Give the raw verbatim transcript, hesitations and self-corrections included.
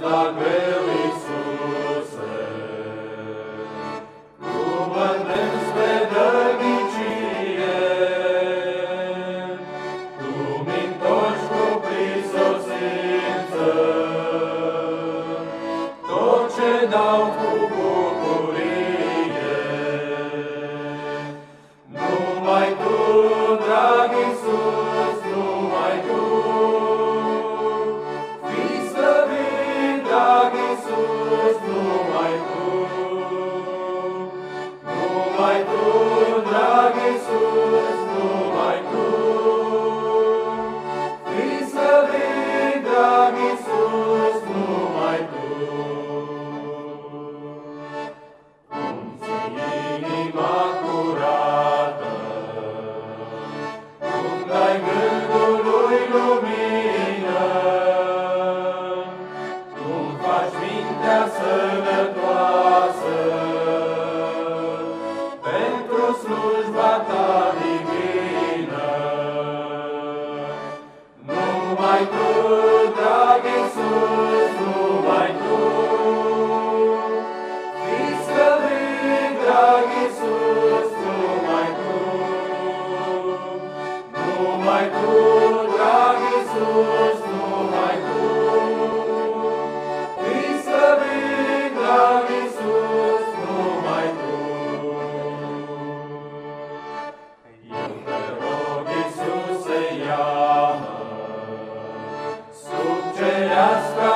la greu, Iisuse, cuvântând spre dărnicie, Tu mi-ntorci cu prisosință tot ce dau cu bucurie. Numai Tu, drag Iisus, numai Tu, fii slăvit, drag Iisus, numai Tu, numai Tu, drag Iisus, numai Tu, fii slăvit, drag Iisus, numai Tu. Cum-ți inima curată, cum dai gândului lumină, cum faci mintea sănătoasă pentru slujba Ta divină. Numai Tu, drag Iisus, numai Tu, fii slăvit, drag Iisus, numai Tu, numai Tu, drag Iisus, numai Tu, fii slăvit, drag Iisus, numai Tu. Eu te rog, Iisuse, ia-mă sub cerească